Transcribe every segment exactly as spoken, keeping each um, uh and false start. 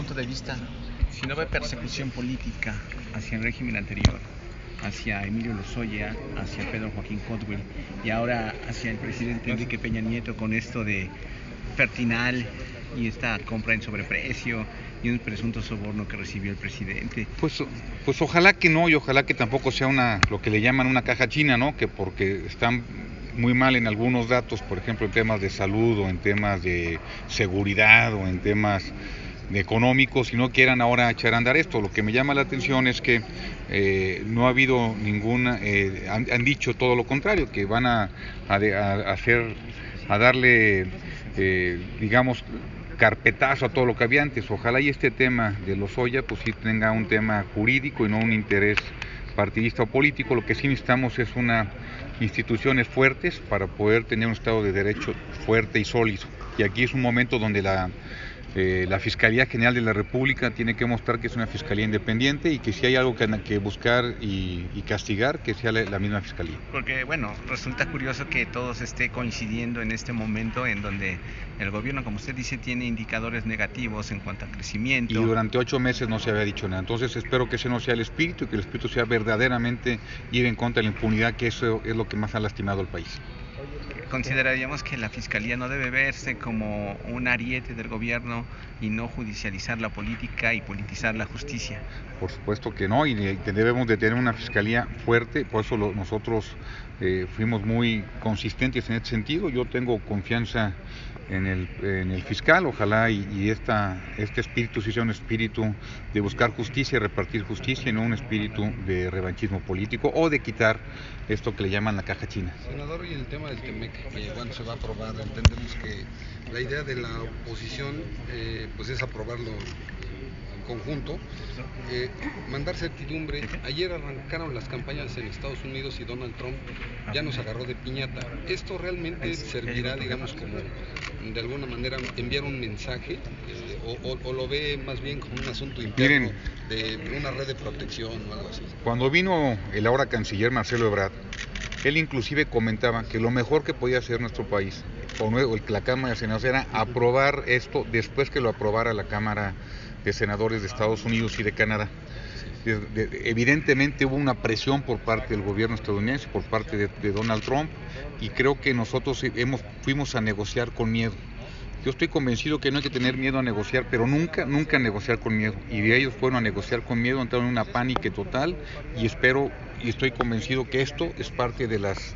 punto de vista, si no ve persecución política hacia el régimen anterior, hacia Emilio Lozoya, hacia Pedro Joaquín Cotwell y ahora hacia el presidente Enrique Peña Nieto con esto de Fertinal y esta compra en sobreprecio y un presunto soborno que recibió el presidente? Pues, pues ojalá que no, y ojalá que tampoco sea una, lo que le llaman una caja china, ¿no? Que porque están muy mal en algunos datos, por ejemplo en temas de salud o en temas de seguridad o en temas de económicos, y no quieran ahora echar a andar esto. Lo que me llama la atención es que eh, no ha habido ninguna, eh, han, han dicho todo lo contrario, que van a, a, a hacer, a darle, eh, digamos, carpetazo a todo lo que había antes. Ojalá y este tema de Lozoya pues sí tenga un tema jurídico y no un interés partidista o político. Lo que sí necesitamos es una instituciones fuertes para poder tener un Estado de Derecho fuerte y sólido. Y aquí es un momento donde la Eh, la Fiscalía General de la República tiene que mostrar que es una fiscalía independiente y que si hay algo que, que buscar y, y castigar, que sea la, la misma fiscalía. Porque, bueno, resulta curioso que todo se esté coincidiendo en este momento en donde el gobierno, como usted dice, tiene indicadores negativos en cuanto a crecimiento. Y durante ocho meses no se había dicho nada. Entonces espero que ese no sea el espíritu y que el espíritu sea verdaderamente ir en contra de la impunidad, que eso es lo que más ha lastimado al país. Consideraríamos que la Fiscalía no debe verse como un ariete del gobierno y no judicializar la política y politizar la justicia. Por supuesto que no, y debemos de tener una Fiscalía fuerte, por eso lo, nosotros eh, fuimos muy consistentes en este sentido. Yo tengo confianza en el, en el fiscal, ojalá y, y esta, este espíritu sí sea un espíritu de buscar justicia y repartir justicia y no un espíritu de revanchismo político o de quitar esto que le llaman la caja china. Senador, y el tema del Temec, que bueno, se va a aprobar, entendemos que la idea de la oposición eh, pues es aprobarlo en conjunto, eh, mandar certidumbre. Ayer arrancaron las campañas en Estados Unidos y Donald Trump ya nos agarró de piñata. ¿Esto realmente servirá, digamos, como de alguna manera enviar un mensaje eh, o, o, o lo ve más bien como un asunto interno? Miren, de una red de protección o algo así? Cuando vino el ahora canciller Marcelo Ebrard, él inclusive comentaba que lo mejor que podía hacer nuestro país, o la Cámara de Senadores, era aprobar esto después que lo aprobara la Cámara de Senadores de Estados Unidos y de Canadá. De, de, evidentemente hubo una presión por parte del gobierno estadounidense, por parte de, de Donald Trump, y creo que nosotros hemos, fuimos a negociar con miedo. Yo estoy convencido que no hay que tener miedo a negociar, pero nunca, nunca negociar con miedo. Y de ellos fueron a negociar con miedo, entraron en una pánico total, y espero y estoy convencido que esto es parte de las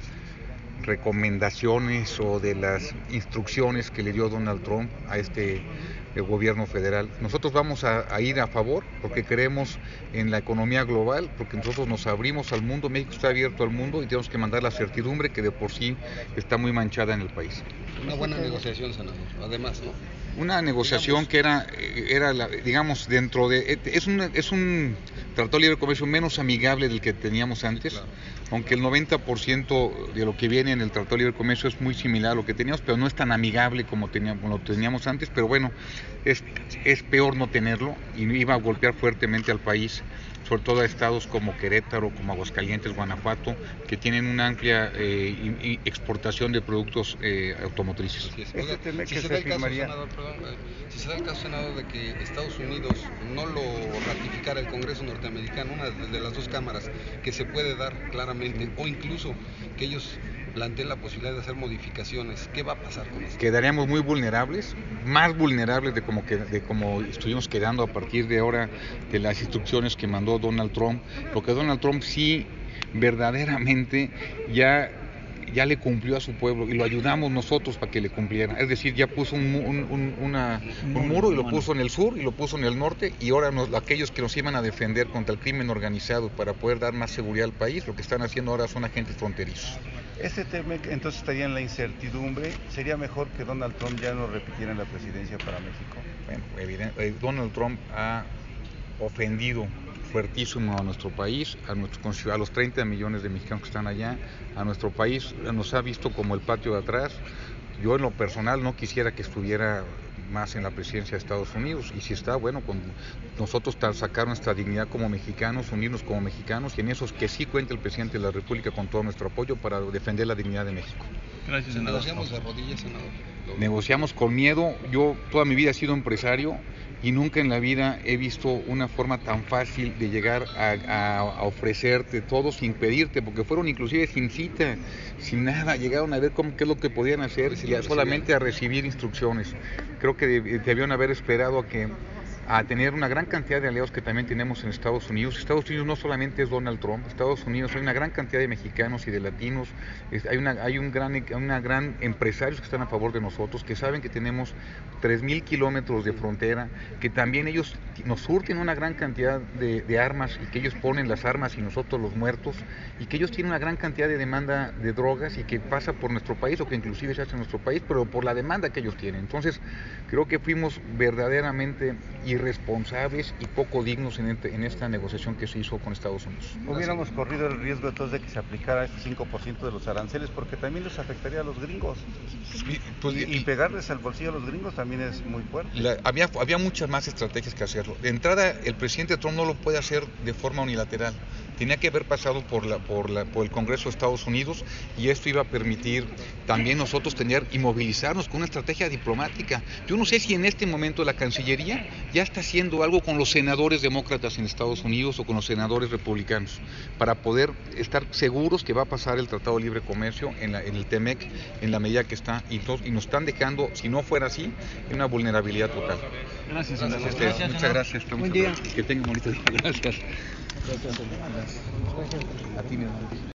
recomendaciones o de las instrucciones que le dio Donald Trump a este el gobierno federal. Nosotros vamos a, a ir a favor porque creemos en la economía global, porque nosotros nos abrimos al mundo, México está abierto al mundo y tenemos que mandar la certidumbre que de por sí está muy manchada en el país. Una buena negociación, senador, además, ¿no? Una negociación digamos, que era, era la, digamos, dentro de... Es un, es un tratado de libre comercio menos amigable del que teníamos antes, sí, claro. Aunque el noventa por ciento de lo que viene en el tratado de libre comercio es muy similar a lo que teníamos, pero no es tan amigable como, teníamos, como lo teníamos antes, pero bueno, es, es peor no tenerlo y iba a golpear fuertemente al país, sobre todo a estados como Querétaro, como Aguascalientes, Guanajuato, que tienen una amplia eh, exportación de productos eh, automotrices. Es. Oiga, si, se da el caso, senador, perdón, si se da el caso, senador, de que Estados Unidos no lo ratificara el Congreso norteamericano, una de las dos cámaras, que se puede dar claramente, o incluso que ellos planteen la posibilidad de hacer modificaciones, ¿qué va a pasar con esto? Quedaríamos muy vulnerables, más vulnerables de como, que, de como estuvimos quedando a partir de ahora de las instrucciones que mandó Donald Trump, porque Donald Trump sí verdaderamente ya, ya le cumplió a su pueblo y lo ayudamos nosotros para que le cumpliera. Es decir, ya puso un, un, un, una, un muro y lo puso en el sur y lo puso en el norte, y ahora nos, aquellos que nos iban a defender contra el crimen organizado para poder dar más seguridad al país, lo que están haciendo ahora son agentes fronterizos. Este tema entonces estaría en la incertidumbre. ¿Sería mejor que Donald Trump ya no repitiera en la presidencia para México? Bueno, evidente, Donald Trump ha ofendido fuertísimo a nuestro país, a, nuestro, a los treinta millones de mexicanos que están allá, a nuestro país, nos ha visto como el patio de atrás. Yo en lo personal no quisiera que estuviera más en la presidencia de Estados Unidos, y si está, bueno, con nosotros sacar nuestra dignidad como mexicanos, unirnos como mexicanos, y en eso que sí cuenta el presidente de la República con todo nuestro apoyo para defender la dignidad de México. Gracias, senador. Negociamos de rodillas, senador. Negociamos con miedo. Yo toda mi vida he sido empresario y nunca en la vida he visto una forma tan fácil de llegar a, a, a ofrecerte todo sin pedirte, porque fueron inclusive sin cita, sin nada, llegaron a ver cómo, qué es lo que podían hacer y a, solamente a recibir instrucciones. Creo que debieron haber esperado a que a tener una gran cantidad de aliados que también tenemos en Estados Unidos. Estados Unidos no solamente es Donald Trump, Estados Unidos hay una gran cantidad de mexicanos y de latinos, hay, una, hay un gran, una gran empresarios que están a favor de nosotros, que saben que tenemos tres mil kilómetros de frontera, que también ellos nos surten una gran cantidad de, de armas y que ellos ponen las armas y nosotros los muertos, y que ellos tienen una gran cantidad de demanda de drogas y que pasa por nuestro país o que inclusive se hace en nuestro país, pero por la demanda que ellos tienen. Entonces creo que fuimos verdaderamente irresponsables y poco dignos en, este, en esta negociación que se hizo con Estados Unidos. Hubiéramos corrido el riesgo entonces de que se aplicara este cinco por ciento de los aranceles, porque también les afectaría a los gringos. Y, pues, y, y pegarles al bolsillo a los gringos también es muy fuerte. La, había, había muchas más estrategias que hacerlo. De entrada, el presidente Trump no lo puede hacer de forma unilateral. Tenía que haber pasado por, la, por, la, por el Congreso de Estados Unidos, y esto iba a permitir también nosotros tener y movilizarnos con una estrategia diplomática. Yo no sé si en este momento la Cancillería ya está haciendo algo con los senadores demócratas en Estados Unidos o con los senadores republicanos para poder estar seguros que va a pasar el Tratado de Libre Comercio en, la, en el T M E C en la medida que está, y, to, y nos están dejando, si no fuera así, en una vulnerabilidad total. Gracias, gracias a ustedes. gracias, Muchas gracias. Buen día. Que tengan bonito día. Gracias. Gracias. A ti, mi hermano.